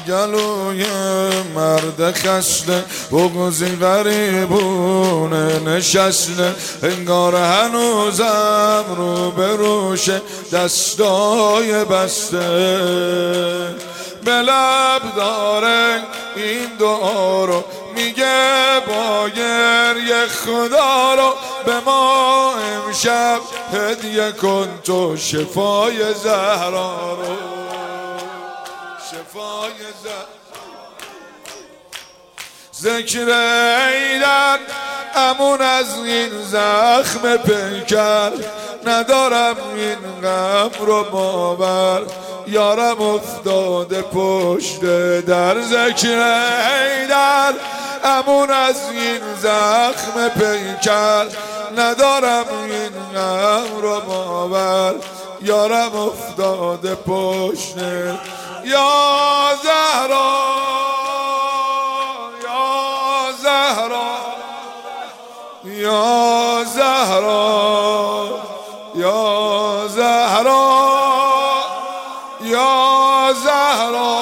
گلوی مرد خسته بغضی غریبونه نشسته، انگار هنوزم رو به روشه دستای بسته. به لب داره این دعا رو میگه با گریه خدا رو به ما امشب هدیه کن تو شفای زهرا رو، شفای ذکر ایدن امون از این زخم پیکر، ندارم این غم رو باور، یارم افتاده پشت در. ذکر ایدن امون از این زخم پیکر، ندارم این غم رو باور، یارم افتاده پشت. یا زهرا یا زهرا یا زهرا یا زهرا یا زهرا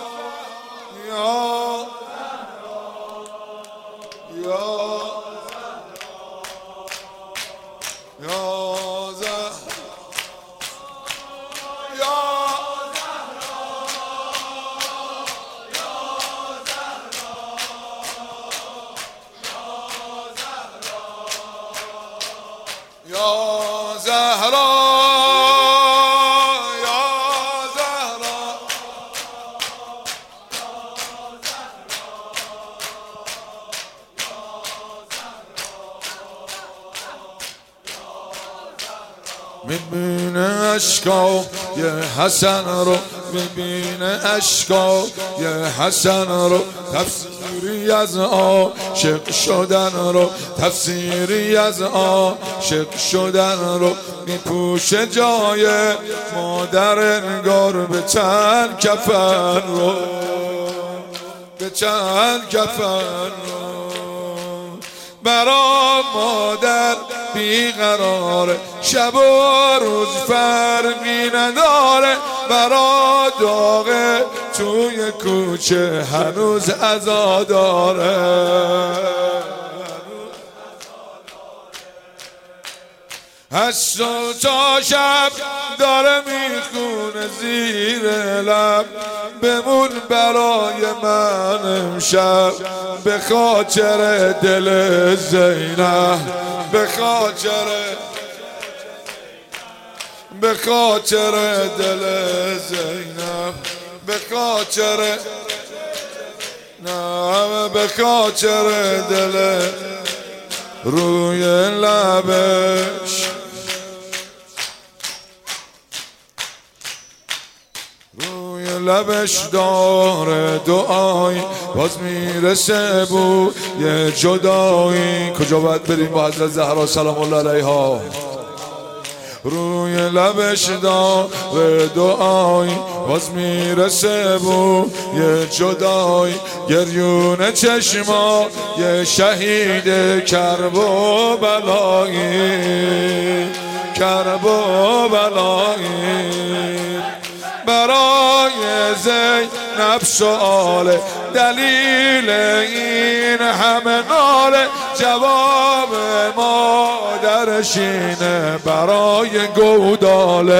یا زهرا یا زهرا. میبینه اشکا یه حسن رو، میبینه اشکا یه حسن رو، تفسیری از عاشق شدن رو، تفسیری از عاشق شدن رو، میپوشه جای مادر انگار به چند کفن رو، به چند کفن رو. برا مادر بیقراره، شب و روز فرقی نداره، برا داغه توی کوچه هنوز عزا داره. از تا شب داره میخونه زیر لب، بمون برای من امشب به خاطر دل زینب، به خاطر دل زینب، به خاطر نه، به خاطر دل روی لبش، روی لبش داره دعایی، باز میرسه بو یه جدایی. کجا باید بریم با حضرت زهرا سلام الله علیها؟ روی لبش داره دعایی، باز میرسه بو یه جدایی. گریون چشما یه شهید کرب و بلایی، کرب و بلایی. برای زینب سؤال دلیل این همه ناله، جواب مادرش اینه برای گوداله،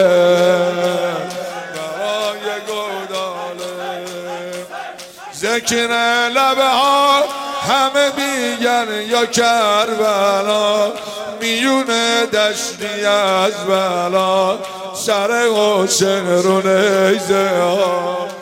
برای گوداله. ذکر لبه ها همه میگن یا کربلا، میونه دشتی از بلا، سر حسین رو نیزه ها.